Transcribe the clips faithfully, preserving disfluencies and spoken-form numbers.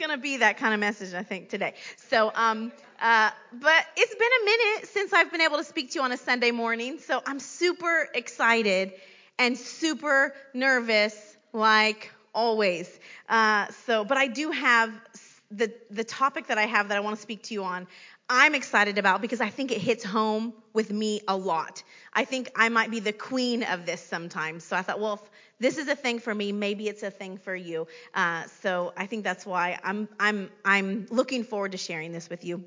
going to be that kind of message, I think, today. So, um, uh, but it's been a minute since I've been able to speak to you on a Sunday morning. So I'm super excited and super nervous, like always. Uh, so, but I do have the the topic that I have that I want to speak to you on. I'm excited about because I think it hits home with me a lot. I think I might be the queen of this sometimes. So I thought, well, if this is a thing for me, maybe it's a thing for you. Uh, so I think that's why I'm I'm I'm looking forward to sharing this with you.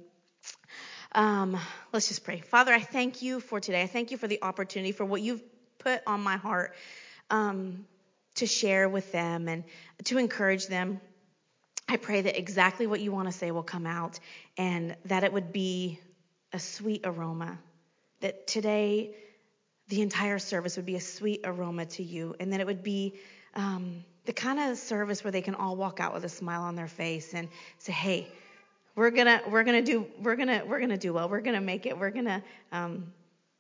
Um, let's just pray. Father, I thank you for today. I thank you for the opportunity, for what you've put on my heart um, to share with them and to encourage them. I pray that exactly what you want to say will come out and that it would be a sweet aroma, that today the entire service would be a sweet aroma to you, and that it would be um, the kind of service where they can all walk out with a smile on their face and say, hey, we're gonna we're gonna do we're gonna we're gonna do well, we're gonna make it, we're gonna um,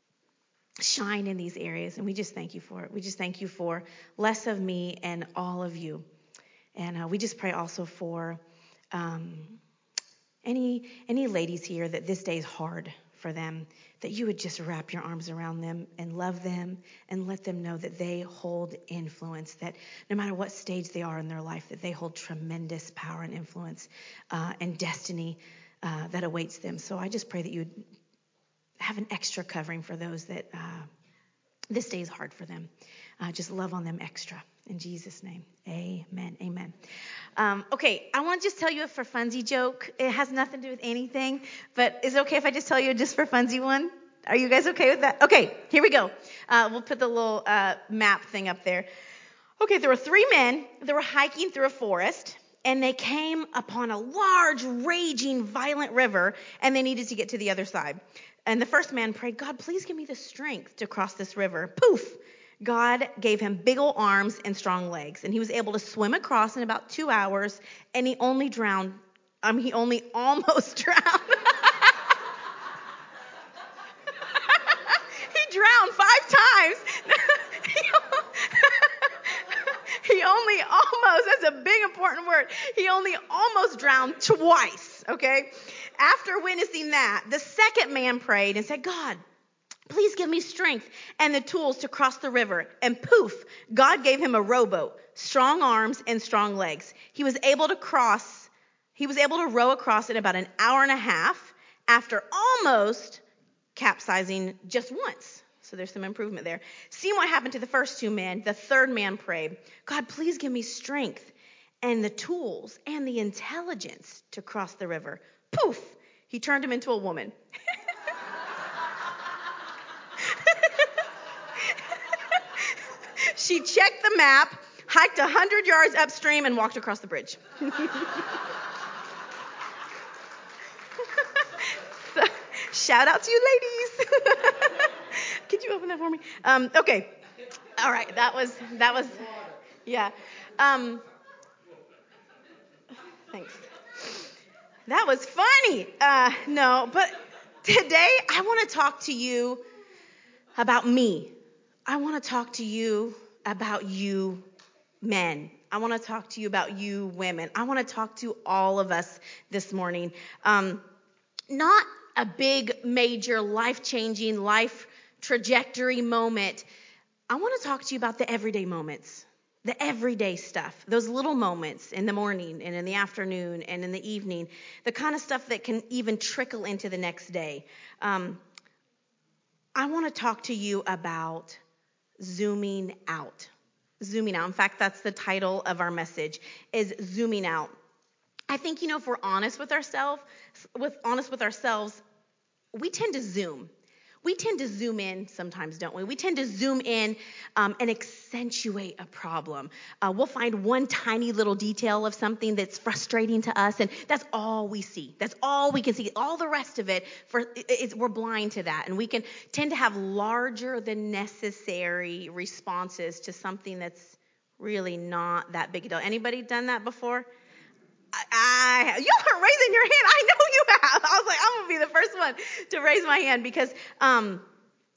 shine in these areas. And we just thank you for it. We just thank you for less of me and all of you. And uh, we just pray also for um, any any ladies here that this day is hard for them, that you would just wrap your arms around them and love them and let them know that they hold influence, that no matter what stage they are in their life, that they hold tremendous power and influence uh, and destiny uh, that awaits them. So I just pray that you would have an extra covering for those that uh, this day is hard for them. Uh, just love on them extra. In Jesus' name, amen, amen. Um, okay, I want to just tell you a for funsies joke. It has nothing to do with anything, but is it okay if I just tell you a just for funsies one? Are you guys okay with that? Okay, here we go. Uh, we'll put the little uh, map thing up there. Okay, there were three men that were hiking through a forest, and they came upon a large, raging, violent river, and they needed to get to the other side. And the first man prayed, God, please give me the strength to cross this river. Poof! God gave him big old arms and strong legs, and he was able to swim across in about two hours, and he only drowned, um, he only almost drowned. He drowned five times. He only almost, that's a big important word, he only almost drowned twice, okay? After witnessing that, the second man prayed and said, God, please give me strength and the tools to cross the river. And poof, God gave him a rowboat, strong arms and strong legs. He was able to cross, he was able to row across in about an hour and a half after almost capsizing just once. So there's some improvement there. Seeing what happened to the first two men, the third man prayed, God, please give me strength and the tools and the intelligence to cross the river. Poof, he turned him into a woman. She checked the map, hiked one hundred yards upstream, and walked across the bridge. So, shout out to you ladies. Could you open that for me? Um, okay. All right. That was, that was, yeah. Um, thanks. That was funny. Uh, no, but today I want to talk to you about me. I want to talk to you about you men. I want to talk to you about you women. I want to talk to all of us this morning. Um, not a big, major, life-changing, life trajectory moment. I want to talk to you about the everyday moments, the everyday stuff, those little moments in the morning and in the afternoon and in the evening, the kind of stuff that can even trickle into the next day. Um, I want to talk to you about zooming out. Zooming out. In fact, that's the title of our message, is zooming out. I think, you know, if we're honest with ourselves, with honest with ourselves, we tend to zoom. We tend to zoom in sometimes, don't we? We tend to zoom in um, and accentuate a problem. Uh, we'll find one tiny little detail of something that's frustrating to us, and that's all we see. That's all we can see. All the rest of it, for it, it, we're blind to that, and we can tend to have larger than necessary responses to something that's really not that big a deal. Anybody done that before? I, I y'all are raising your hand. I know you have. I was like, I'm gonna be the first one to raise my hand because um,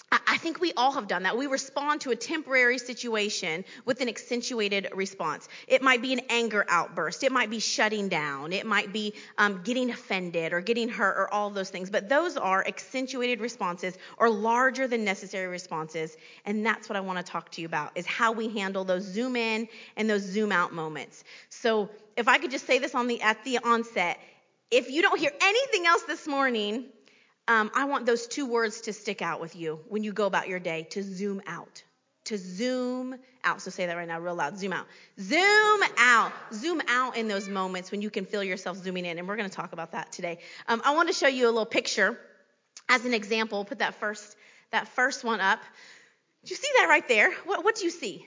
I think we all have done that. We respond to a temporary situation with an accentuated response. It might be an anger outburst. It might be shutting down. It might be um, getting offended or getting hurt or all of those things. But those are accentuated responses or larger than necessary responses. And that's what I want to talk to you about, is how we handle those zoom in and those zoom out moments. So if I could just say this on the at the onset, if you don't hear anything else this morning, Um, I want those two words to stick out with you when you go about your day, to zoom out, to zoom out. So say that right now real loud, zoom out, zoom out, zoom out in those moments when you can feel yourself zooming in. And we're going to talk about that today. Um, I want to show you a little picture as an example. Put that first, that first one up. Do you see that right there? What, what do you see?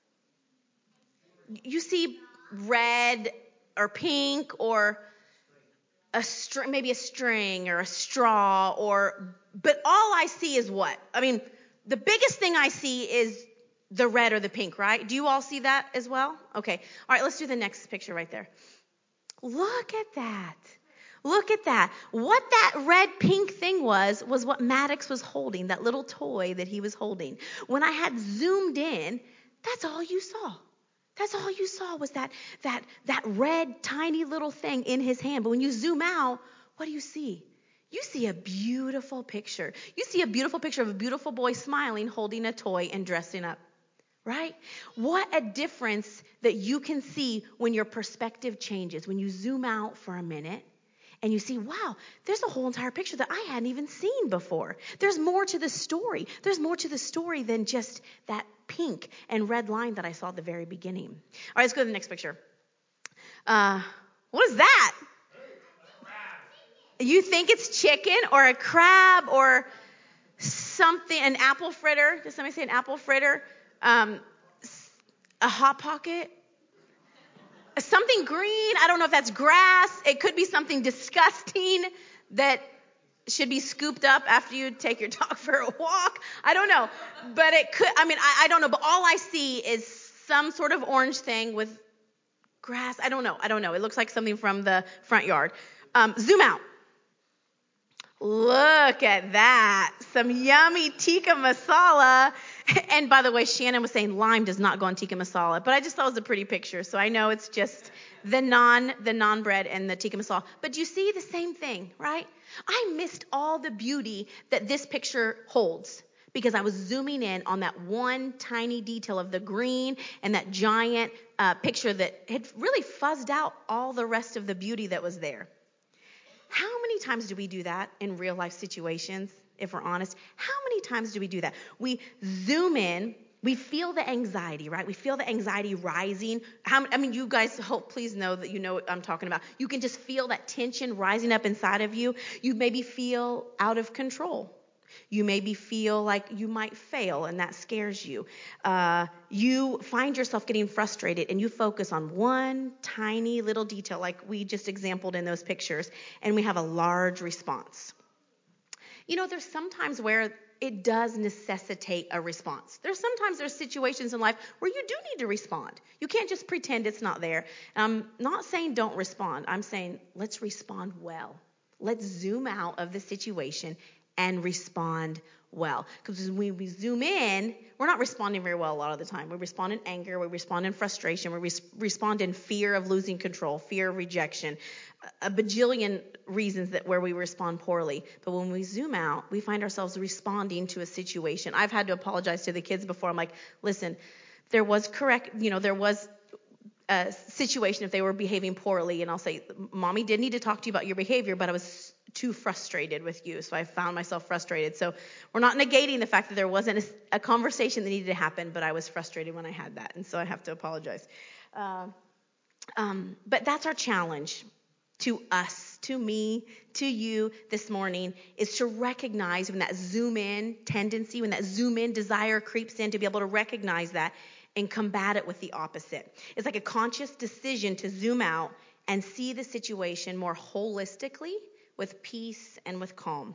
You see red or pink or a string, maybe a string or a straw, or, but all I see is what? I mean, the biggest thing I see is the red or the pink, right? Do you all see that as well? Okay. All right, let's do the next picture right there. Look at that. Look at that. What that red pink thing was, was what Maddox was holding, that little toy that he was holding. When I had zoomed in, that's all you saw. That's all you saw was that that that red tiny little thing in his hand. But when you zoom out, what do you see? You see a beautiful picture. You see a beautiful picture of a beautiful boy smiling, holding a toy and dressing up, right? What a difference that you can see when your perspective changes, when you zoom out for a minute and you see, wow, there's a whole entire picture that I hadn't even seen before. There's more to the story. There's more to the story than just that pink and red line that I saw at the very beginning. All right, let's go to the next picture. Uh, what is that? You think it's chicken or a crab or something, an apple fritter? Did somebody say an apple fritter? Um, a Hot Pocket? Something green. I don't know if that's grass. It could be something disgusting that should be scooped up after you take your dog for a walk. I don't know. But it could, I mean, I, I don't know. But all I see is some sort of orange thing with grass. I don't know. I don't know. It looks like something from the front yard. Um, zoom out. Look at that. Some yummy tikka masala. And by the way, Shannon was saying lime does not go on tikka masala, but I just thought it was a pretty picture. So I know it's just the non, the non bread and the tikka masala. But you see the same thing, right? I missed all the beauty that this picture holds because I was zooming in on that one tiny detail of the green and that giant uh, picture that had really fuzzed out all the rest of the beauty that was there. How many times do we do that in real life situations, if we're honest? How many times do we do that? We zoom in, we feel the anxiety, right? We feel the anxiety rising. How, I mean, you guys hope, please know that you know what I'm talking about. You can just feel that tension rising up inside of you. You maybe feel out of control. You maybe feel like you might fail, and that scares you. Uh, you find yourself getting frustrated, and you focus on one tiny little detail, like we just exampled in those pictures, and we have a large response. You know, there's sometimes where it does necessitate a response. There's sometimes there's situations in life where you do need to respond. You can't just pretend it's not there. I'm not saying don't respond. I'm saying let's respond well. Let's zoom out of the situation and respond well. Because when we zoom in, we're not responding very well a lot of the time. We respond in anger, we respond in frustration, we res- respond in fear of losing control, fear of rejection, a bajillion reasons that where we respond poorly. But when we zoom out, we find ourselves responding to a situation. I've had to apologize to the kids before. I'm like, listen, there was correct, you know, there was a situation if they were behaving poorly, and I'll say, Mommy did need to talk to you about your behavior, but I was too frustrated with you, so I found myself frustrated. So we're not negating the fact that there wasn't a, a conversation that needed to happen, but I was frustrated when I had that, and so I have to apologize. Uh, um, but that's our challenge to us, to me, to you this morning, is to recognize when that zoom in tendency, when that zoom in desire creeps in, to be able to recognize that and combat it with the opposite. It's like a conscious decision to zoom out and see the situation more holistically, with peace and with calm.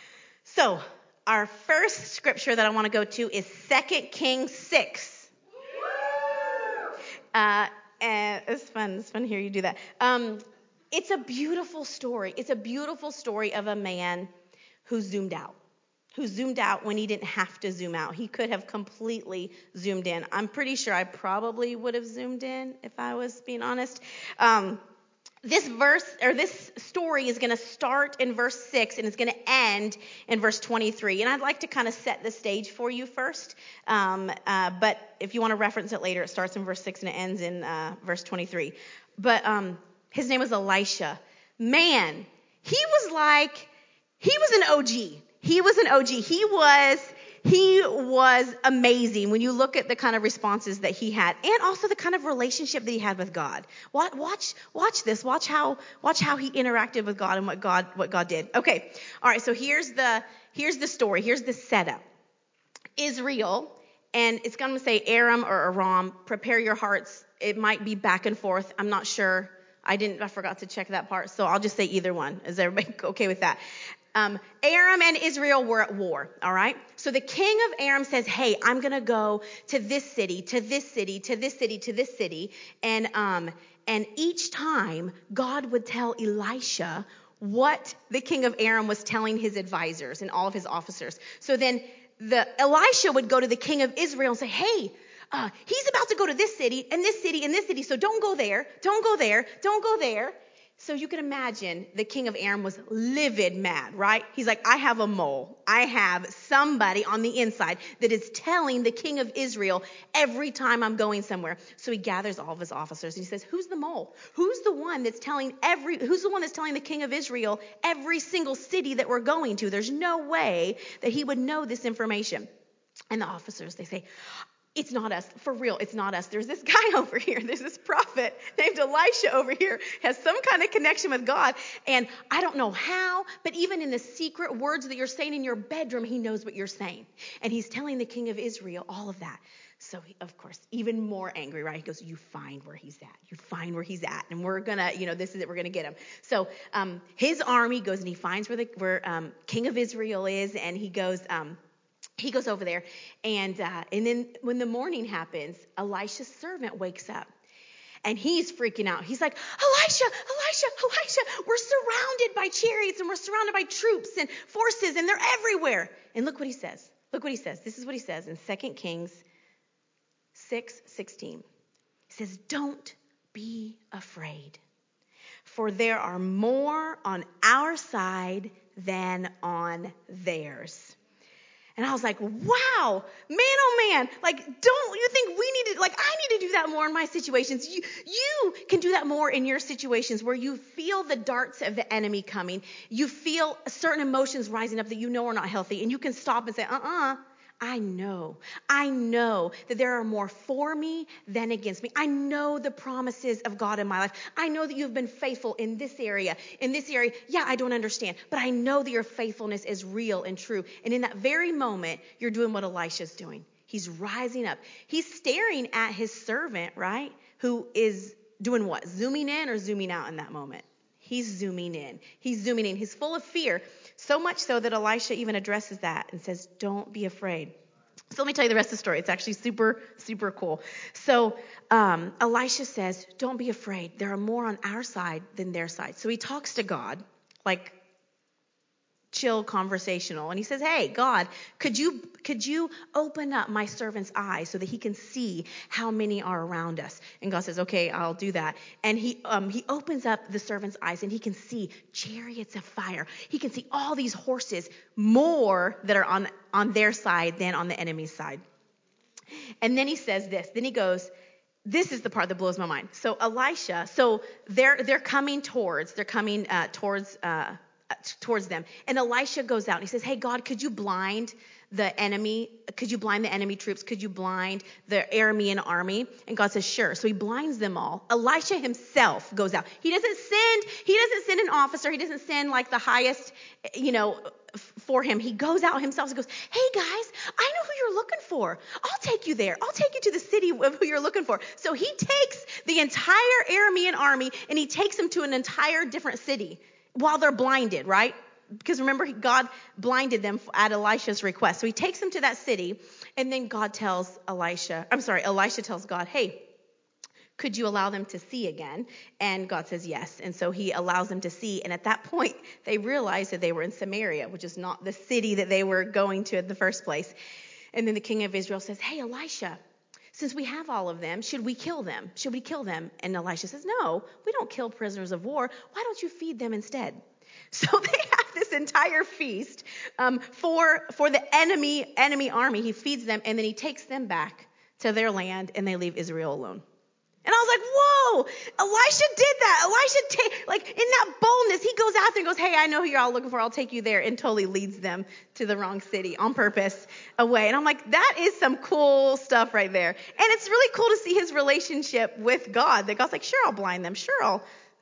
So our first scripture that I want to go to is Second Kings six. Uh, and it's fun. It's fun to hear you do that. Um, it's a beautiful story. It's a beautiful story of a man who zoomed out, who zoomed out when he didn't have to zoom out. He could have completely zoomed in. I'm pretty sure I probably would have zoomed in if I was being honest. Um, This verse or this story is going to start in verse six and it's going to end in verse twenty-three. And I'd like to kind of set the stage for you first. Um, uh, but if you want to reference it later, it starts in verse six and it ends in uh, verse twenty-three. But um, his name was Elisha. Man, he was like, he was an O G. He was an O G. He was He was amazing when you look at the kind of responses that he had and also the kind of relationship that he had with God. Watch, watch, watch this. Watch how, watch how he interacted with God and what God, what God did. Okay. All right. So here's the, here's the story. Here's the setup. Israel, and it's going to say Aram or Aram, prepare your hearts. It might be back and forth. I'm not sure. I didn't, I forgot to check that part. So I'll just say either one. Is everybody okay with that? Um, Aram and Israel were at war, all right? So the king of Aram says, hey, I'm going to go to this city, to this city, to this city, to this city. And um, and each time, God would tell Elisha what the king of Aram was telling his advisors and all of his officers. So then the Elisha would go to the king of Israel and say, hey, uh, he's about to go to this city and this city and this city. So don't go there, don't go there, don't go there. So you can imagine the king of Aram was livid mad, right? He's like, I have a mole. I have somebody on the inside that is telling the king of Israel every time I'm going somewhere. So he gathers all of his officers and he says, who's the mole? Who's the one that's telling every, who's the one that's telling the king of Israel every single city that we're going to? There's no way that he would know this information. And the officers, they say, it's not us. For real, it's not us. There's this guy over here. There's this prophet named Elisha over here, has some kind of connection with God. And I don't know how, but even in the secret words that you're saying in your bedroom, he knows what you're saying. And he's telling the king of Israel all of that. So, he, of course, even more angry, right? He goes, you find where he's at. You find where he's at. And we're going to, you know, this is it. We're going to get him. So um, his army goes and he finds where the where um, king of Israel is. And he goes... Um, He goes over there, and uh, and then when the morning happens, Elisha's servant wakes up, and he's freaking out. He's like, Elisha, Elisha, Elisha, we're surrounded by chariots, and we're surrounded by troops and forces, and they're everywhere. And look what he says. Look what he says. This is what he says in Second Kings six sixteen. He says, don't be afraid, for there are more on our side than on theirs. And I was like, wow, man, oh man, like, don't you think we need to, like, I need to do that more in my situations. You, you can do that more in your situations where you feel the darts of the enemy coming. You feel certain emotions rising up that you know are not healthy. And you can stop and say, uh-uh, I know, I know that there are more for me than against me. I know the promises of God in my life. I know that you've been faithful in this area, in this area. Yeah, I don't understand, but I know that your faithfulness is real and true. And in that very moment, you're doing what Elisha's doing. He's rising up. He's staring at his servant, right? Who is doing what? Zooming in or zooming out in that moment? He's zooming in. He's zooming in. He's full of fear. So much so that Elisha even addresses that and says, don't be afraid. So let me tell you the rest of the story. It's actually super, super cool. So um, Elisha says, don't be afraid. There are more on our side than their side. So he talks to God, like chill, conversational. And he says, hey, God, could you could you open up my servant's eyes so that he can see how many are around us? And God says, okay, I'll do that. And he um, he opens up the servant's eyes and he can see chariots of fire. He can see all these horses, more that are on, on their side than on the enemy's side. And then he says this. Then he goes, this is the part that blows my mind. So Elisha, so they're they're coming towards, they're coming uh, towards uh towards them. And Elisha goes out and he says, hey, God, could you blind the enemy? Could you blind the enemy troops? Could you blind the Aramean army? And God says, sure. So he blinds them all. Elisha himself goes out. He doesn't send, he doesn't send an officer. He doesn't send like the highest, you know, f- for him. He goes out himself and goes, hey guys, I know who you're looking for. I'll take you there. I'll take you to the city of who you're looking for. So he takes the entire Aramean army and he takes them to an entire different city. While they're blinded, right? Because remember, God blinded them at Elisha's request. So he takes them to that city, and then God tells Elisha, I'm sorry, Elisha tells God, hey, Could you allow them to see again? And God says yes. And so he allows them to see. And at that point, they realized that they were in Samaria, which is not the city that they were going to in the first place. And then the king of Israel says, hey, Elisha, since we have all of them, should we kill them? Should we kill them? And Elisha says, no, we don't kill prisoners of war. Why don't you feed them instead? So they have this entire feast um, for for the enemy enemy army. He feeds them, and then he takes them back to their land, and they leave Israel alone. And I was like, whoa, Elisha did that. Elisha, ta- like in that boldness, he goes out there and goes, hey, I know who you're all looking for. I'll take you there, and totally leads them to the wrong city on purpose away. And I'm like, that is some cool stuff right there. And it's really cool to see his relationship with God, that God's like, sure, I'll blind them. Sure, I'll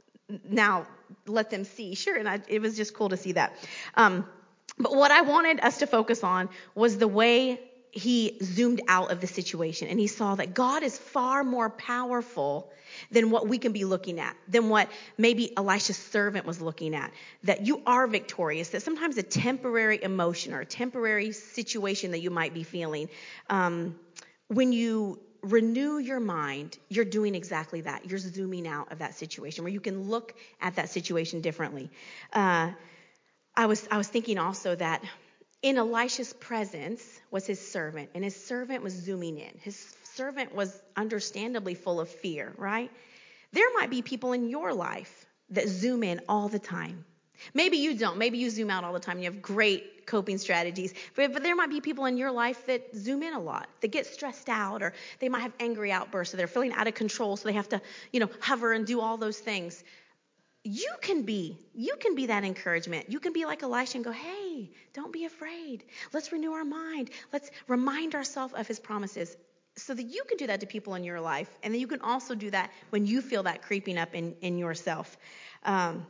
now let them see. Sure. And I, it was just cool to see that. Um, but what I wanted us to focus on was the way he zoomed out of the situation, and he saw that God is far more powerful than what we can be looking at, than what maybe Elisha's servant was looking at, that you are victorious, that sometimes a temporary emotion or a temporary situation that you might be feeling, um, when you renew your mind, you're doing exactly that. You're zooming out of that situation where you can look at that situation differently. Uh, I was I was thinking also that in Elisha's presence was his servant, and his servant was zooming in. His servant was understandably full of fear, right? There might be people in your life that zoom in all the time. Maybe you don't. Maybe you zoom out all the time. You have great coping strategies. But, but there might be people in your life that zoom in a lot, that get stressed out, or they might have angry outbursts, or they're feeling out of control, so they have to, you know, hover and do all those things. You can be, you can be that encouragement. You can be like Elisha and go, hey, don't be afraid. Let's renew our mind. Let's remind ourselves of his promises, so that you can do that to people in your life. And then you can also do that when you feel that creeping up in, in yourself. Um,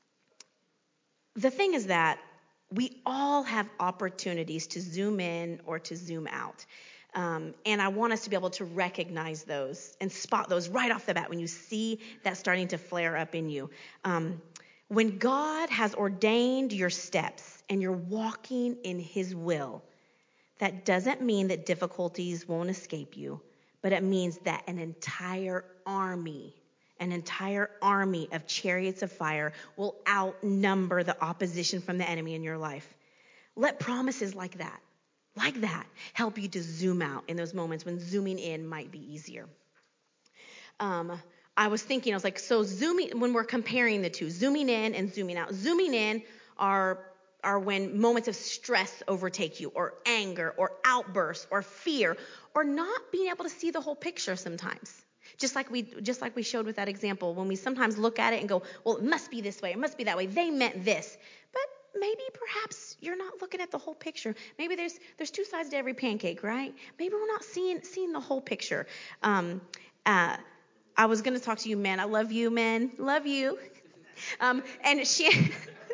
the thing is that we all have opportunities to zoom in or to zoom out. Um, and I want us to be able to recognize those and spot those right off the bat when you see that starting to flare up in you. Um, when God has ordained your steps and you're walking in his will, that doesn't mean that difficulties won't escape you, but it means that an entire army, an entire army of chariots of fire will outnumber the opposition from the enemy in your life. Let promises like that, like that, help you to zoom out in those moments when zooming in might be easier. Um, I was thinking, I was like, so zooming, when we're comparing the two, zooming in and zooming out, zooming in are are when moments of stress overtake you, or anger, or outbursts, or fear, or not being able to see the whole picture sometimes. Just like we just like we showed with that example, when we sometimes look at it and go, well, it must be this way, it must be that way, they meant this. But maybe perhaps you're not looking at the whole picture. Maybe there's there's two sides to every pancake, right? Maybe we're not seeing seeing the whole picture. Um, uh, I was going to talk to you, men. I love you, men. Love you. Um, and she...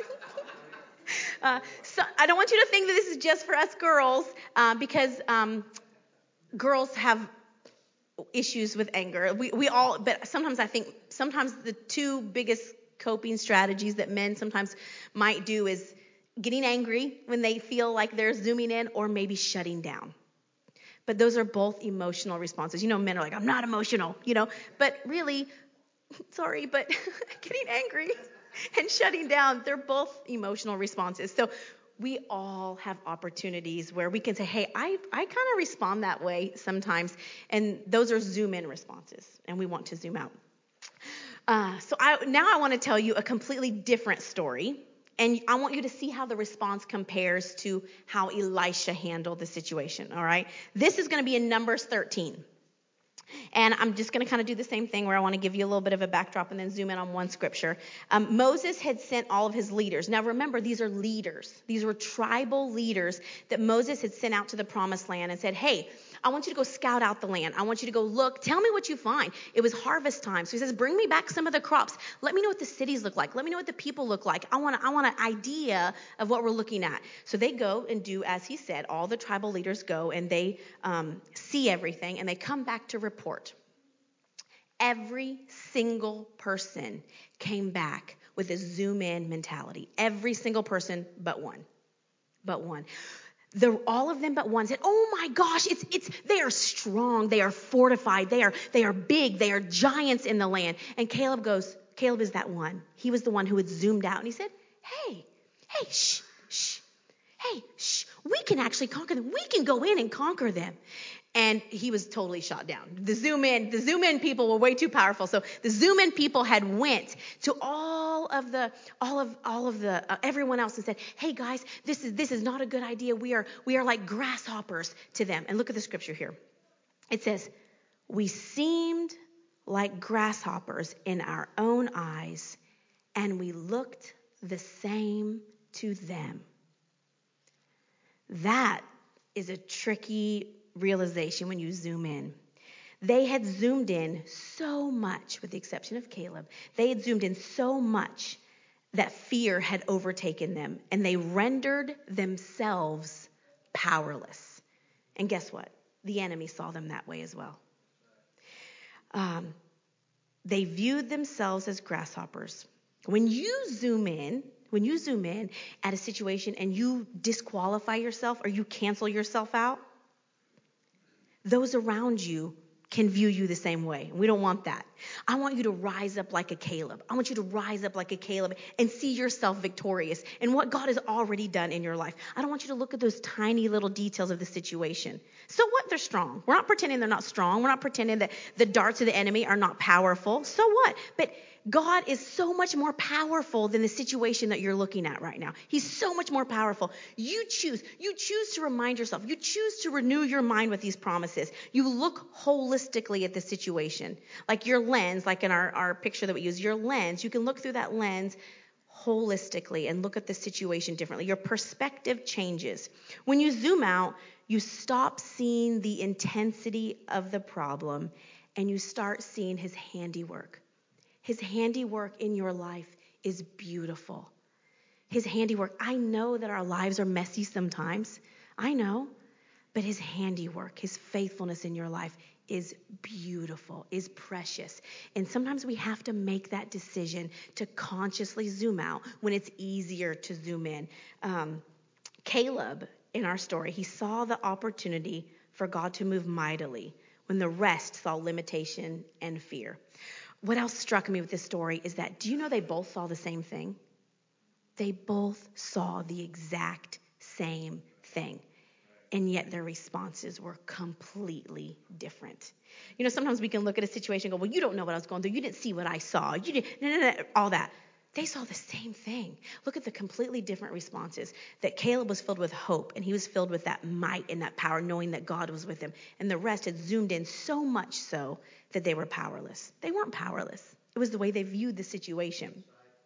Uh, so I don't want you to think that this is just for us girls, uh, because um, girls have issues with anger. We we all, but sometimes I think sometimes the two biggest coping strategies that men sometimes might do is getting angry when they feel like they're zooming in, or maybe shutting down. But those are both emotional responses. You know, men are like, I'm not emotional, you know, but really, sorry, but getting angry and shutting down, they're both emotional responses. So we all have opportunities where we can say, hey, I, I kind of respond that way sometimes. And those are zoom in responses, and we want to zoom out. Uh, so I, now I want to tell you a completely different story. And I want you to see how the response compares to how Elisha handled the situation, all right? This is going to be in Numbers thirteen. And I'm just going to kind of do the same thing where I want to give you a little bit of a backdrop and then zoom in on one scripture. Um, Moses had sent all of his leaders. Now remember, these are leaders. These were tribal leaders that Moses had sent out to the promised land and said, hey, I want you to go scout out the land. I want you to go look. Tell me what you find. It was harvest time. So he says, bring me back some of the crops. Let me know what the cities look like. Let me know what the people look like. I want, I want an idea of what we're looking at. So they go and do, as he said, all the tribal leaders go and they um, see everything, and they come back to report. Every single person came back with a zoom in mentality. Every single person but one. But one. The, all of them but one said, oh my gosh, it's, it's, they are strong. They are fortified. They are, they are big. They are giants in the land. And Caleb goes, Caleb is that one. He was the one who had zoomed out and he said, hey, hey, shh, shh, hey, shh, we can actually conquer them. We can go in and conquer them. And he was totally shot down. The zoom in, the zoom in people were way too powerful. So the zoom in people had went to all of the, all of, all of the, uh, everyone else and said, hey guys, this is, this is not a good idea. We are, we are like grasshoppers to them. And look at the scripture here. It says, we seemed like grasshoppers in our own eyes, and we looked the same to them. That is a tricky realization when you zoom in. They had zoomed in so much, with the exception of Caleb, they had zoomed in so much that fear had overtaken them, and they rendered themselves powerless. And guess what? The enemy saw them that way as well. Um, they viewed themselves as grasshoppers. When you zoom in, when you zoom in at a situation and you disqualify yourself or you cancel yourself out, those around you can view you the same way. We don't want that. I want you to rise up like a Caleb. I want you to rise up like a Caleb and see yourself victorious in what God has already done in your life. I don't want you to look at those tiny little details of the situation. So what? They're strong. We're not pretending they're not strong. We're not pretending that the darts of the enemy are not powerful. So what? But God is so much more powerful than the situation that you're looking at right now. He's so much more powerful. You choose. You choose to remind yourself. You choose to renew your mind with these promises. You look holistically at the situation. Like your lens, like in our, our picture that we use, your lens, you can look through that lens holistically and look at the situation differently. Your perspective changes. When you zoom out, you stop seeing the intensity of the problem and you start seeing his handiwork. His handiwork in your life is beautiful. His handiwork. I know that our lives are messy sometimes. I know. But his handiwork, his faithfulness in your life is beautiful, is precious. And sometimes we have to make that decision to consciously zoom out when it's easier to zoom in. Um, Caleb, in our story, he saw the opportunity for God to move mightily when the rest saw limitation and fear. What else struck me with this story is that, do you know they both saw the same thing? They both saw the exact same thing. And yet their responses were completely different. You know, sometimes we can look at a situation and go, well, you don't know what I was going through. You didn't see what I saw. You didn't, no, no, no, all that. They saw the same thing. Look at the completely different responses. That Caleb was filled with hope, and he was filled with that might and that power, knowing that God was with him. And the rest had zoomed in so much so that they were powerless. They weren't powerless. It was the way they viewed the situation.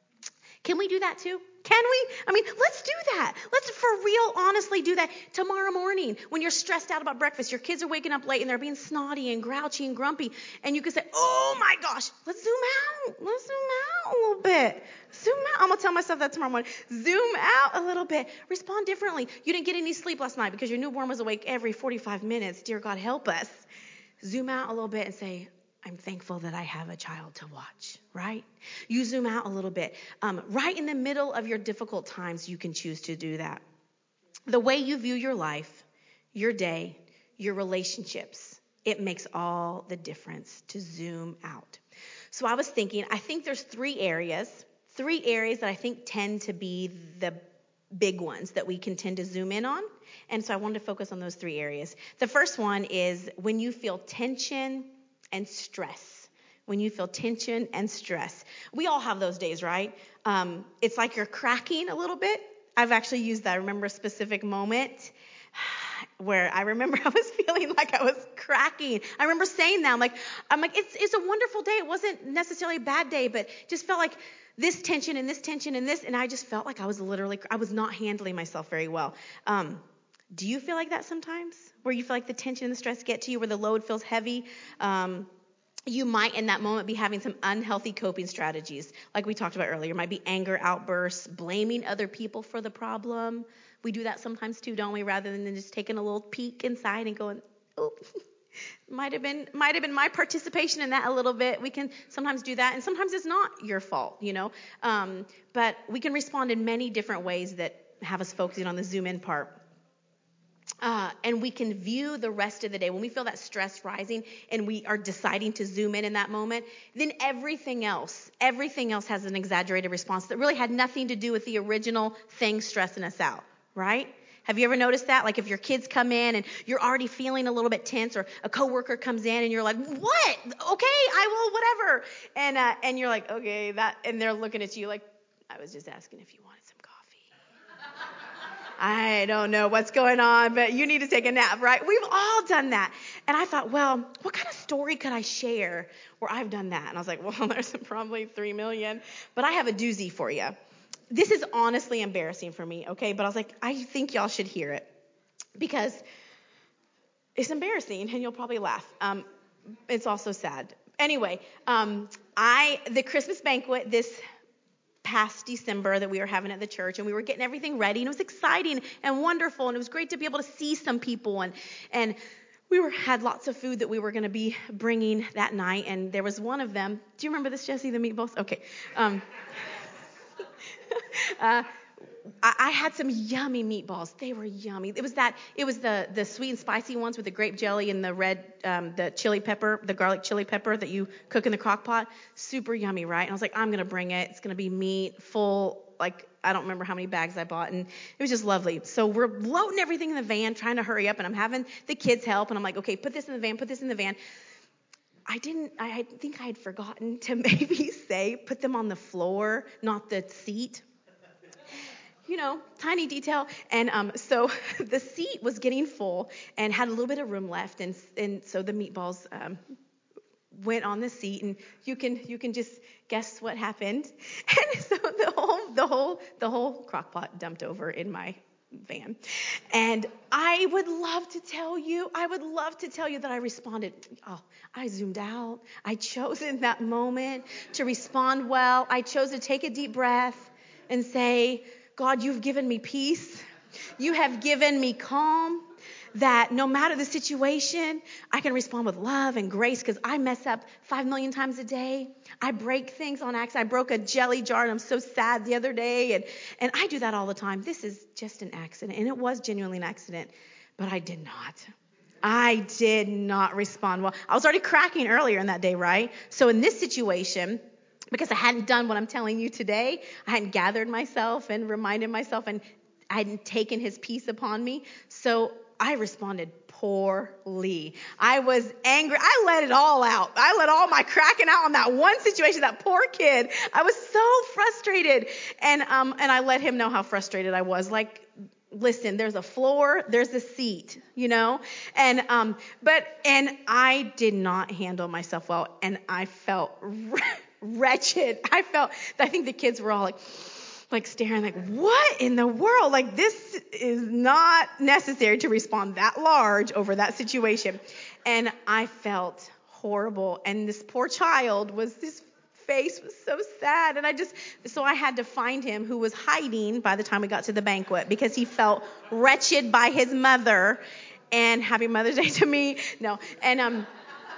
Can we do that too? Can we? I mean, let's do that. Let's for real, honestly do that tomorrow morning when you're stressed out about breakfast. Your kids are waking up late and they're being snotty and grouchy and grumpy. And you can say, oh my gosh, let's zoom out. Let's zoom out a little bit. Zoom out. I'm going to tell myself that tomorrow morning. Zoom out a little bit. Respond differently. You didn't get any sleep last night because your newborn was awake every forty-five minutes. Dear God, help us. Zoom out a little bit and say, I'm thankful that I have a child to watch, right? You zoom out a little bit. Um, right in the middle of your difficult times, you can choose to do that. The way you view your life, your day, your relationships, it makes all the difference to zoom out. So I was thinking, I think there's three areas, three areas that I think tend to be the big ones that we can tend to zoom in on. And so I wanted to focus on those three areas. The first one is when you feel tension and stress. When you feel tension and stress. We all have those days, right? Um, it's like you're cracking a little bit. I've actually used that. I remember a specific moment where I remember I was feeling like I was cracking. I remember saying that. I'm like, I'm like, it's it's a wonderful day. It wasn't necessarily a bad day, but just felt like this tension and this tension and this, and I just felt like I was literally, I was not handling myself very well. Um, Do you feel like that sometimes? Where you feel like the tension and the stress get to you, where the load feels heavy? Um, you might in that moment be having some unhealthy coping strategies. Like we talked about earlier, it might be anger outbursts, blaming other people for the problem. We do that sometimes too, don't we? Rather than just taking a little peek inside and going, oh, might have been, might have been my participation in that a little bit. We can sometimes do that. And sometimes it's not your fault, you know, um, but we can respond in many different ways that have us focusing on the zoom in part. Uh, and we can view the rest of the day, when we feel that stress rising and we are deciding to zoom in in that moment, then everything else, everything else has an exaggerated response that really had nothing to do with the original thing stressing us out, right? Have you ever noticed that? Like if your kids come in and you're already feeling a little bit tense, or a coworker comes in and you're like, what? Okay, I will, whatever. And uh, and you're like, okay, that, and they're looking at you like, I was just asking if you wanted some coffee. I don't know what's going on, but you need to take a nap, right? We've all done that. And I thought, well, what kind of story could I share where I've done that? And I was like, well, there's probably three million, but I have a doozy for you. This is honestly embarrassing for me, okay? But I was like, I think y'all should hear it because it's embarrassing and you'll probably laugh. Um, it's also sad. Anyway, um, I the Christmas banquet this past December that we were having at the church, and we were getting everything ready, and it was exciting and wonderful, and it was great to be able to see some people, and and we were had lots of food that we were going to be bringing that night, and there was one of them. Do you remember this, Jesse, the meatballs? Okay. Um, uh, I, I had some yummy meatballs. They were yummy. It was that. It was the the sweet and spicy ones with the grape jelly and the red, um, the chili pepper, the garlic chili pepper that you cook in the crock pot. Super yummy, right? And I was like, I'm gonna bring it. It's gonna be meat, full. Like I don't remember how many bags I bought, and it was just lovely. So we're loading everything in the van, trying to hurry up, and I'm having the kids help, and I'm like, okay, put this in the van, put this in the van. I didn't. I think I had forgotten to maybe say put them on the floor, not the seat. You know, tiny detail. And um, so the seat was getting full and had a little bit of room left. And and so the meatballs um, went on the seat. And you can you can just guess what happened. And so the whole the whole the whole crock pot dumped over in my van. And I would love to tell you, I would love to tell you that I responded. Oh, I zoomed out. I chose in that moment to respond well. I chose to take a deep breath and say, God, you've given me peace. You have given me calm, that no matter the situation, I can respond with love and grace, because I mess up five million times a day. I break things on accident. I broke a jelly jar and I'm so sad the other day. And, and I do that all the time. This is just an accident. And it was genuinely an accident, but I did not. I did not respond well. I was already cracking earlier in that day, right? So in this situation, because I hadn't done what I'm telling you today, I hadn't gathered myself and reminded myself, and I hadn't taken his peace upon me. So I responded poorly. I was angry. I let it all out. I let all my cracking out on that one situation, that poor kid. I was so frustrated. And um and I let him know how frustrated I was. Like, listen, there's a floor, there's a seat, you know? And um but and I did not handle myself well, and I felt wretched. I felt, I think the kids were all like, like staring like, what in the world? Like, this is not necessary to respond that large over that situation. And I felt horrible. And this poor child was, his face was so sad. And I just, so I had to find him, who was hiding by the time we got to the banquet, because he felt wretched by his mother. And happy Mother's Day to me. No. And, um,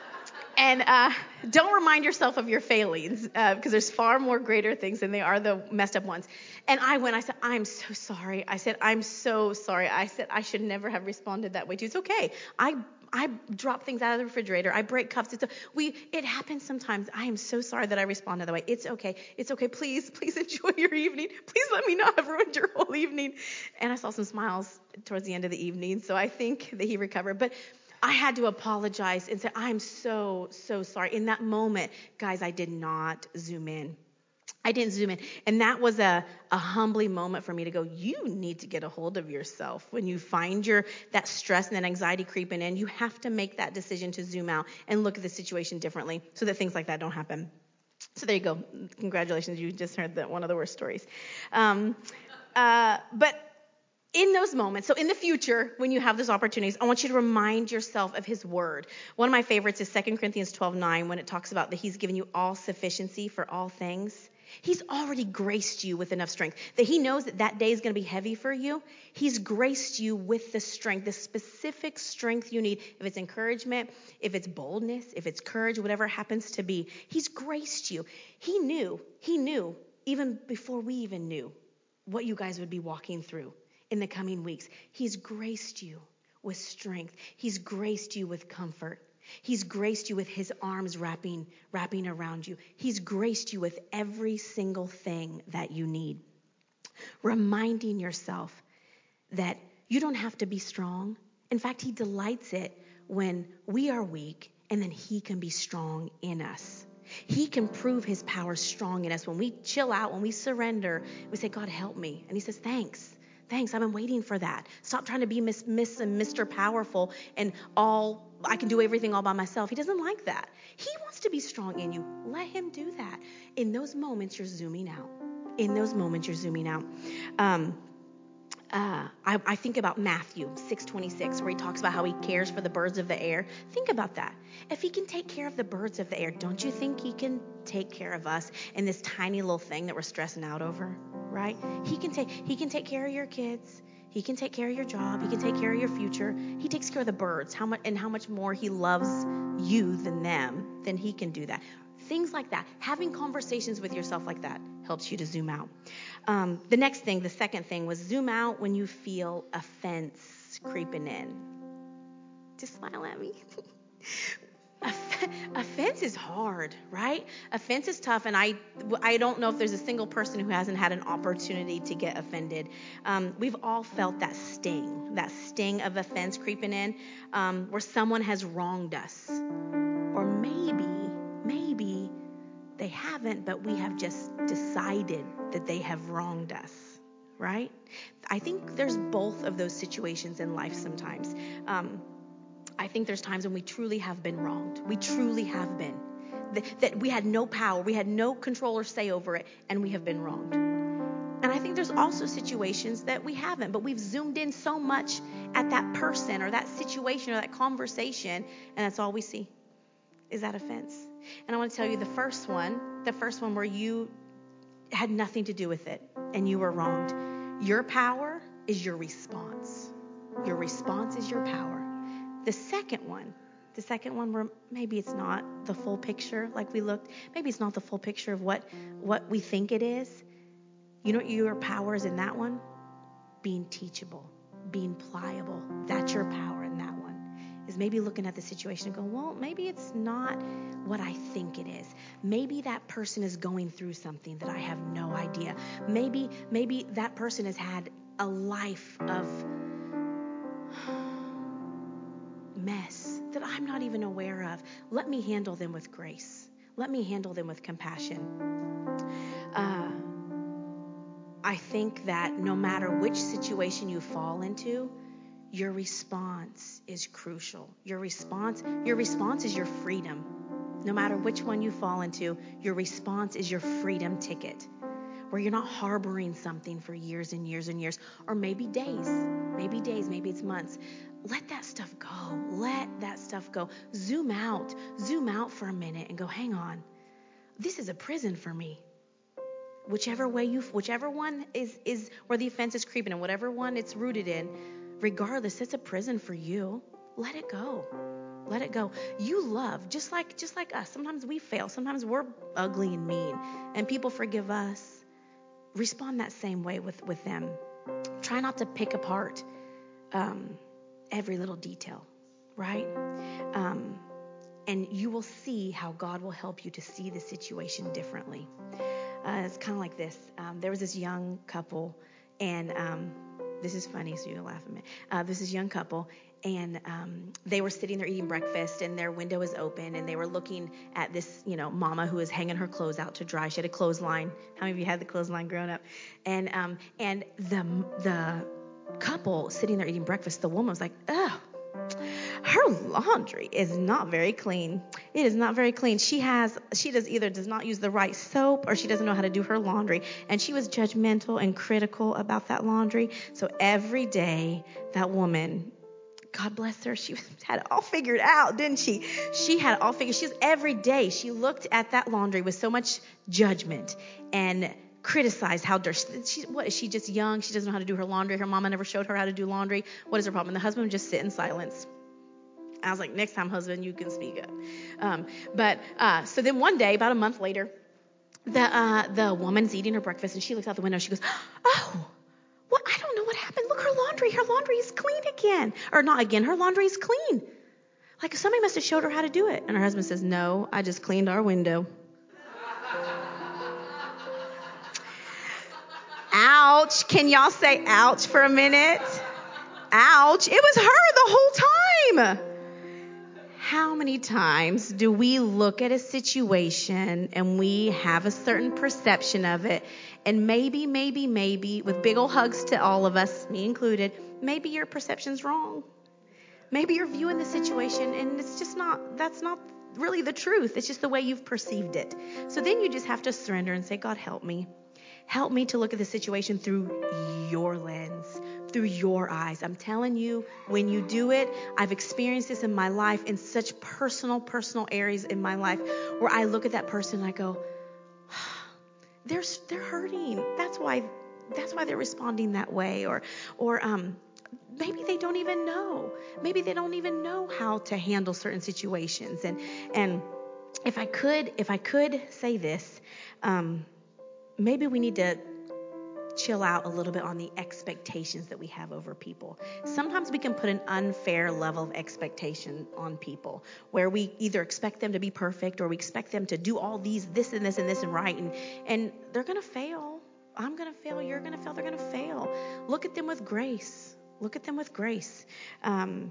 And uh, don't remind yourself of your failings, because uh, there's far more greater things than they are the messed up ones. And I went, I said, I'm so sorry. I said, I'm so sorry. I said, I should never have responded that way to you. It's okay. I I drop things out of the refrigerator. I break cups. It's a, we. It happens sometimes. I am so sorry that I responded that way. It's okay. It's okay. Please, please enjoy your evening. Please let me not have ruined your whole evening. And I saw some smiles towards the end of the evening, so I think that he recovered. But I had to apologize and say, I'm so, so sorry. In that moment, guys, I did not zoom in. I didn't zoom in. And that was a, a humbling moment for me to go, you need to get a hold of yourself. When you find your that stress and that anxiety creeping in, you have to make that decision to zoom out and look at the situation differently so that things like that don't happen. So there you go. Congratulations. You just heard that one of the worst stories. Um, uh, but in those moments, so in the future, when you have those opportunities, I want you to remind yourself of his word. One of my favorites is Second Corinthians twelve nine, when it talks about that he's given you all sufficiency for all things. He's already graced you with enough strength, that he knows that that day is going to be heavy for you. He's graced you with the strength, the specific strength you need. If it's encouragement, if it's boldness, if it's courage, whatever it happens to be, he's graced you. He knew, he knew, even before we even knew, what you guys would be walking through in the coming weeks. He's graced you. with strength. He's graced you with comfort. He's graced you with his arms wrapping, wrapping around you. He's graced you with every single thing that you need. Reminding yourself that you don't have to be strong. In fact, he delights it when we are weak and then he can be strong in us. He can prove his power strong in us. When we chill out, when we surrender, we say, God, help me. And he says, thanks. Thanks. I've been waiting for that. Stop trying to be Miss, Miss and Mister Powerful and all, I can do everything all by myself. He doesn't like that. He wants to be strong in you. Let him do that. In those moments, you're zooming out. In those moments, you're zooming out. Um, Uh, I, I think about Matthew six twenty-six, where he talks about how he cares for the birds of the air. Think about that. If he can take care of the birds of the air, don't you think he can take care of us in this tiny little thing that we're stressing out over, right? He can take, he can take care of your kids. He can take care of your job. He can take care of your future. He takes care of the birds. How much, and how much more he loves you than them, then he can do that. Things like that. Having conversations with yourself like that helps you to zoom out. Um, the next thing, the second thing, was zoom out when you feel offense creeping in. Just smile at me. Offense is hard, right? Offense is tough, and I, I don't know if there's a single person who hasn't had an opportunity to get offended. Um, we've all felt that sting, that sting of offense creeping in, um, where someone has wronged us. Or maybe, maybe they haven't, but we have just decided that they have wronged us, right? I think there's both of those situations in life sometimes. Um, I think there's times when we truly have been wronged. We truly have been. That, that we had no power, we had no control or say over it, and we have been wronged. And I think there's also situations that we haven't, but we've zoomed in so much at that person or that situation or that conversation, and that's all we see is that offense. And I want to tell you the first one, the first one where you had nothing to do with it and you were wronged. Your power is your response. Your response is your power. The second one, the second one where maybe it's not the full picture like we looked. Maybe it's not the full picture of what, what we think it is. You know what your power is in that one? Being teachable, being pliable. That's your power in that one. Is maybe looking at the situation and going, well, maybe it's not what I think it is. Maybe that person is going through something that I have no idea. Maybe, maybe that person has had a life of mess that I'm not even aware of. Let me handle them with grace. Let me handle them with compassion. Uh, I think that no matter which situation you fall into, your response is crucial. Your response, your response is your freedom. No matter which one you fall into, your response is your freedom ticket, where you're not harboring something for years and years and years, or maybe days, maybe days, maybe it's months. Let that stuff go. Let that stuff go. Zoom out, zoom out for a minute and go, hang on. This is a prison for me. Whichever way you, whichever one is, is where the offense is creeping in, whatever one it's rooted in, regardless, it's a prison for you. Let it go. Let it go. You love, just like just like us. Sometimes we fail. Sometimes we're ugly and mean, and people forgive us. Respond that same way with, with them. Try not to pick apart um, every little detail, right? Um, and you will see how God will help you to see the situation differently. Uh, it's kind of like this. Um, there was this young couple, and um, this is funny, so you'll laugh at me. Uh, this is a young couple, and um, they were sitting there eating breakfast, and their window was open, and they were looking at this, you know, mama who was hanging her clothes out to dry. She had a clothesline. How many of you had the clothesline growing up? And um, and the the couple sitting there eating breakfast, the woman was like, oh, her laundry is not very clean. It is not very clean. She has, she does either does not use the right soap or she doesn't know how to do her laundry. And she was judgmental and critical about that laundry. So every day, that woman, God bless her, she had it all figured out, didn't she? She had it all figured. She was every day. She looked at that laundry with so much judgment and criticized how dirty. She, what is she just young? She doesn't know how to do her laundry. Her mama never showed her how to do laundry. What is her problem? And the husband would just sit in silence. I was like, next time, husband, you can speak up. Um, but uh, so then one day, about a month later, the uh, the woman's eating her breakfast, and she looks out the window. And she goes, oh, well, I don't know what happened. Look, her laundry laundry. Her laundry is clean again. Or not again, her laundry is clean. Like somebody must have showed her how to do it. And her husband says, no, I just cleaned our window. Ouch. Can y'all say ouch for a minute? Ouch. It was her the whole time. How many times do we look at a situation and we have a certain perception of it, and maybe, maybe, maybe, with big old hugs to all of us, me included, maybe your perception's wrong. Maybe you're viewing the situation and it's just not, that's not really the truth. It's just the way you've perceived it. So then you just have to surrender and say, God, help me. Help me to look at the situation through your lens, through your eyes. I'm telling you, when you do it, I've experienced this in my life in such personal, personal areas in my life where I look at that person and I go, they're, they're hurting. That's why, that's why they're responding that way. Or, or, um, maybe they don't even know. Maybe they don't even know how to handle certain situations. And, and if I could, if I could say this, um, maybe we need to chill out a little bit on the expectations that we have over people. Sometimes we can put an unfair level of expectation on people where we either expect them to be perfect or we expect them to do all these, this and this and this and right. And, and they're going to fail. I'm going to fail. You're going to fail. They're going to fail. Look at them with grace. Look at them with grace. Um,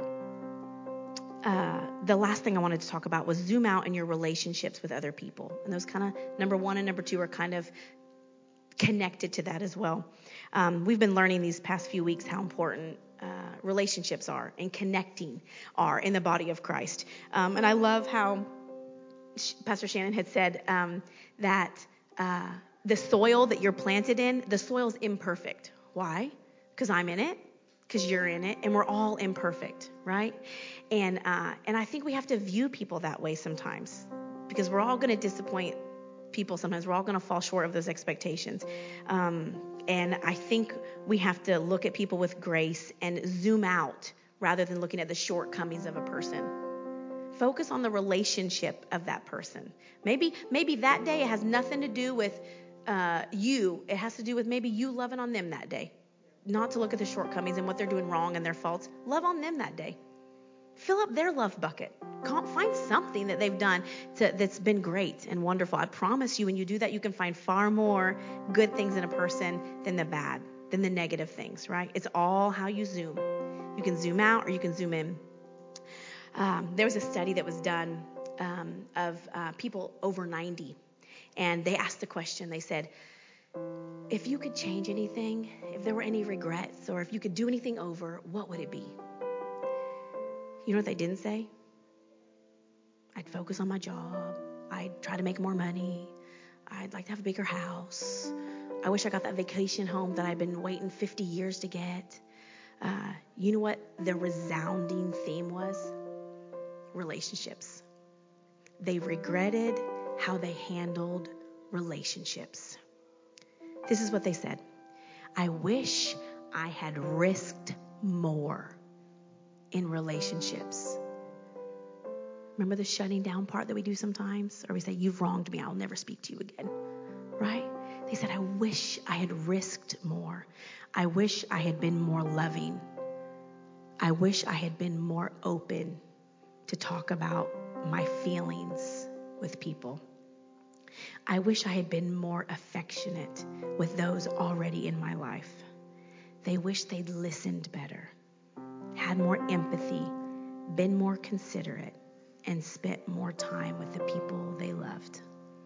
uh, the last thing I wanted to talk about was zoom out in your relationships with other people. And those kind of number one and number two are kind of connected to that as well. Um, we've been learning these past few weeks how important uh, relationships are and connecting are in the body of Christ. Um, and I love how Pastor Shannon had said um, that uh, the soil that you're planted in, the soil is imperfect. Why? Because I'm in it, because you're in it, and we're all imperfect, right? And uh, and I think we have to view people that way sometimes, because we're all going to disappoint people sometimes. We're all going to fall short of those expectations. Um, and I think we have to look at people with grace and zoom out rather than looking at the shortcomings of a person. Focus on the relationship of that person. Maybe, maybe that day it has nothing to do with uh, you. It has to do with maybe you loving on them that day. Not to look at the shortcomings and what they're doing wrong and their faults. Love on them that day. Fill up their love bucket. Find something that they've done to, that's been great and wonderful. I promise you, when you do that, you can find far more good things in a person than the bad, than the negative things, right? It's all how you zoom. You can zoom out or you can zoom in. Um, there was a study that was done um, of uh, people over ninety, and they asked the question. They said, if you could change anything, if there were any regrets, or if you could do anything over, what would it be? You know what they didn't say? I'd focus on my job. I'd try to make more money. I'd like to have a bigger house. I wish I got that vacation home that I've been waiting fifty years to get. Uh, you know what the resounding theme was? Relationships. They regretted how they handled relationships. This is what they said. I wish I had risked more in relationships. Remember the shutting down part that we do sometimes? Or we say, you've wronged me, I'll never speak to you again. Right? They said, I wish I had risked more. I wish I had been more loving. I wish I had been more open to talk about my feelings with people. I wish I had been more affectionate with those already in my life. They wish they'd listened better, had more empathy, been more considerate, and spent more time with the people they loved.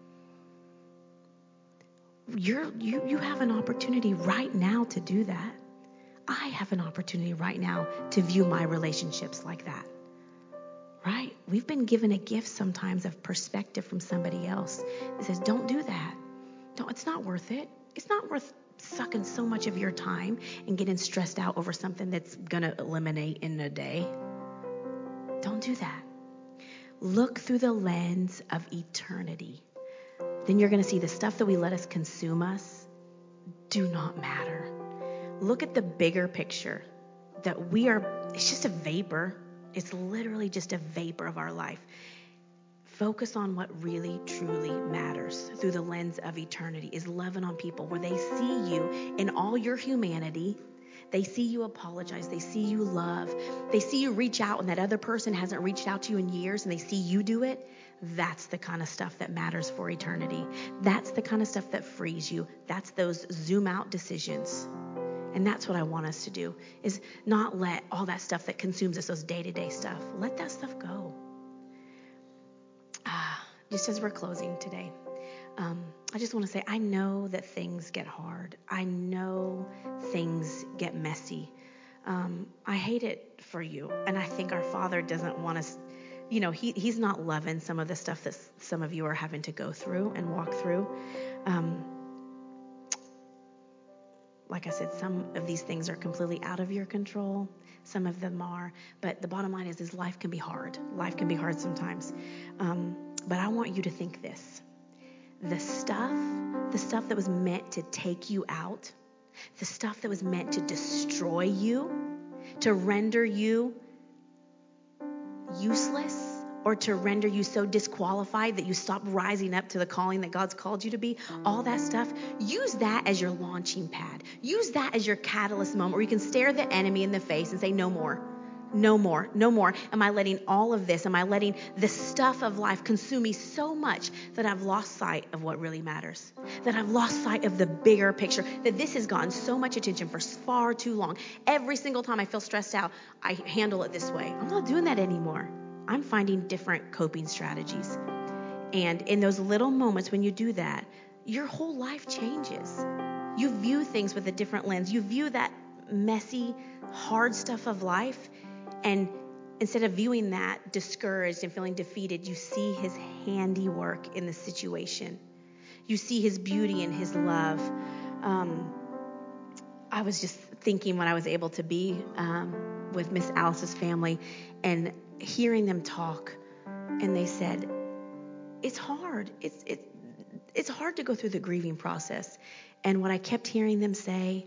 You're, you, you have an opportunity right now to do that. I have an opportunity right now to view my relationships like that. Right? We've been given a gift sometimes of perspective from somebody else that says, don't do that. Don't, it's not worth it. It's not worth sucking so much of your time and getting stressed out over something that's going to eliminate in a day. Don't do that. Look through the lens of eternity. Then you're going to see the stuff that we let us consume us do not matter. Look at the bigger picture that we are, it's just a vapor. It's literally just a vapor of our life. Focus on what really, truly matters through the lens of eternity, is loving on people where they see you in all your humanity. They see you apologize. They see you love. They see you reach out and that other person hasn't reached out to you in years and they see you do it. That's the kind of stuff that matters for eternity. That's the kind of stuff that frees you. That's those zoom out decisions. And that's what I want us to do, is not let all that stuff that consumes us, those day-to-day stuff, let that stuff go. Ah, just as we're closing today, um, I just want to say, I know that things get hard. I know things get messy. Um, I hate it for you. And I think our Father doesn't want us, you know, he he's not loving some of the stuff that some of you are having to go through and walk through. Um, like I said, some of these things are completely out of your control. Some of them are. But the bottom line is, is life can be hard. Life can be hard sometimes. Um, but I want you to think this. The stuff, the stuff that was meant to take you out, the stuff that was meant to destroy you, to render you useless, or to render you so disqualified that you stop rising up to the calling that God's called you to be, all that stuff, use that as your launching pad. Use that as your catalyst moment where you can stare the enemy in the face and say, no more. No more, no more. Am I letting all of this, am I letting the stuff of life consume me so much that I've lost sight of what really matters? That I've lost sight of the bigger picture, that this has gotten so much attention for far too long. Every single time I feel stressed out, I handle it this way. I'm not doing that anymore. I'm finding different coping strategies. And in those little moments when you do that, your whole life changes. You view things with a different lens. You view that messy, hard stuff of life. And instead of viewing that discouraged and feeling defeated, you see his handiwork in the situation. You see his beauty and his love. Um, I was just thinking when I was able to be um, with Miss Alice's family and hearing them talk, and they said, it's hard. It's it, it's hard to go through the grieving process. And what I kept hearing them say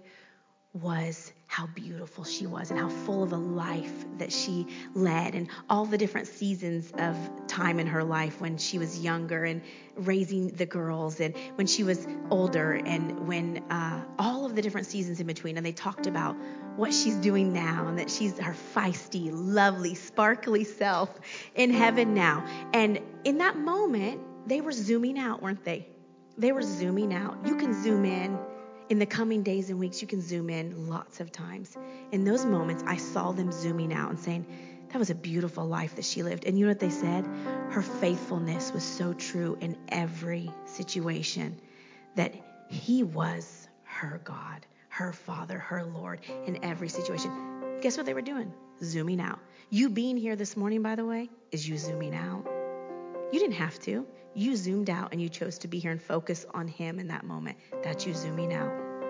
was how beautiful she was and how full of a life that she led, and all the different seasons of time in her life, when she was younger and raising the girls, and when she was older, and when uh, all of the different seasons in between. And they talked about what she's doing now, and that she's her feisty, lovely, sparkly self in heaven now. And in that moment, they were zooming out, weren't they? They were zooming out. You can zoom in. In the coming days and weeks, you can zoom in lots of times. In those moments, I saw them zooming out and saying, that was a beautiful life that she lived. And you know what they said? Her faithfulness was so true in every situation, that he was her God, her Father, her Lord in every situation. Guess what they were doing? Zooming out. You being here this morning, by the way, is you zooming out. You didn't have to. You zoomed out and you chose to be here and focus on him in that moment. That's you zooming out.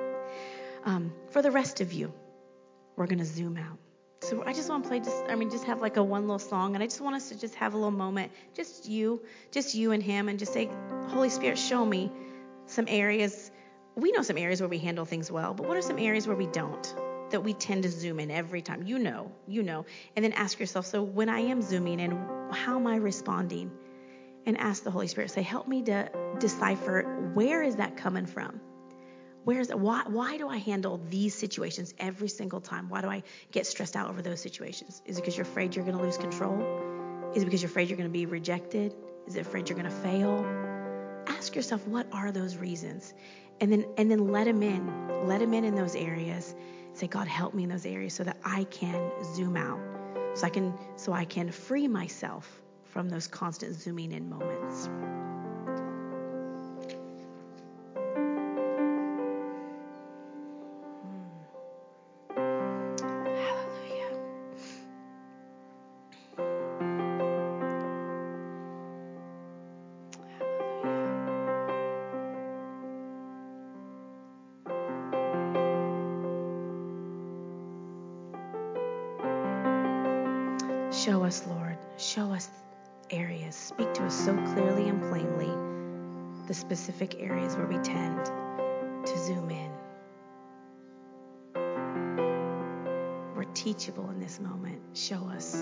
Um, for the rest of you, we're going to zoom out. So I just want to play, just I mean, just have like a one little song. And I just want us to just have a little moment, just you, just you and him, and just say, Holy Spirit, show me some areas. We know some areas where we handle things well, but what are some areas where we don't, that we tend to zoom in every time? You know, you know. And then ask yourself, so when I am zooming in, how am I responding? And ask the Holy Spirit, say, help me to decipher, where is that coming from? Where is it? Why, why do I handle these situations every single time? Why do I get stressed out over those situations? Is it because you're afraid you're going to lose control? Is it because you're afraid you're going to be rejected? Is it afraid you're going to fail? Ask yourself, what are those reasons? And then, and then let him in. Let him in in those areas. Say, God, help me in those areas so that I can zoom out. So I can, so I can free myself from those constant zooming in moments. Hallelujah. Show us, Lord. Show us areas. Speak to us so clearly and plainly the specific areas where we tend to zoom in. We're teachable in this moment. Show us.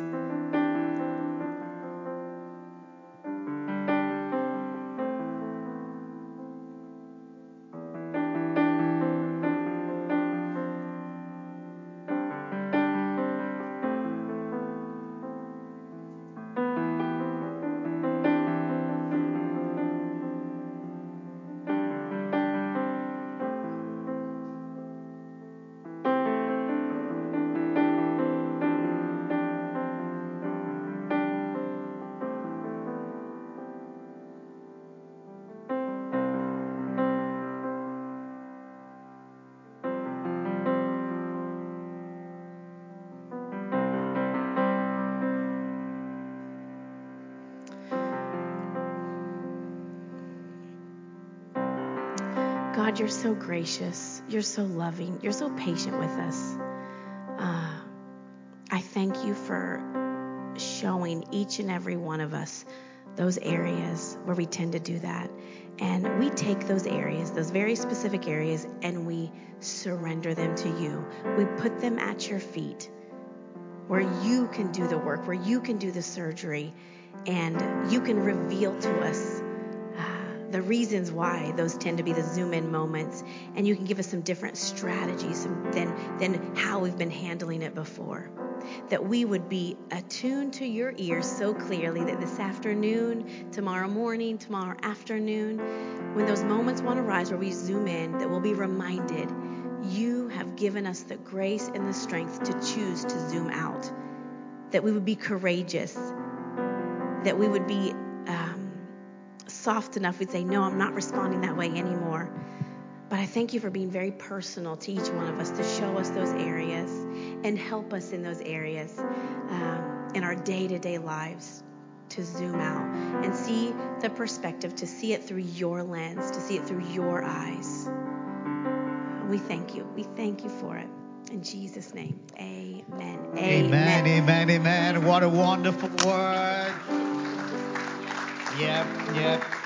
God, you're so gracious. You're so loving. You're so patient with us. Uh, I thank you for showing each and every one of us those areas where we tend to do that. And we take those areas, those very specific areas, and we surrender them to you. We put them at your feet where you can do the work, where you can do the surgery, and you can reveal to us uh, the reasons why those tend to be the zoom in moments, and you can give us some different strategies than, than how we've been handling it before. That we would be attuned to your ears so clearly that this afternoon, tomorrow morning, tomorrow afternoon, when those moments want to rise where we zoom in, that we'll be reminded you have given us the grace and the strength to choose to zoom out. That we would be courageous. That we would be um, soft enough. We'd say, no, I'm not responding that way anymore. But I thank you for being very personal to each one of us to show us those areas and help us in those areas um, in our day-to-day lives to zoom out and see the perspective, to see it through your lens, to see it through your eyes. We thank you. We thank you for it. In Jesus' name, amen. Amen, amen, amen. What a wonderful word. Yep, yep.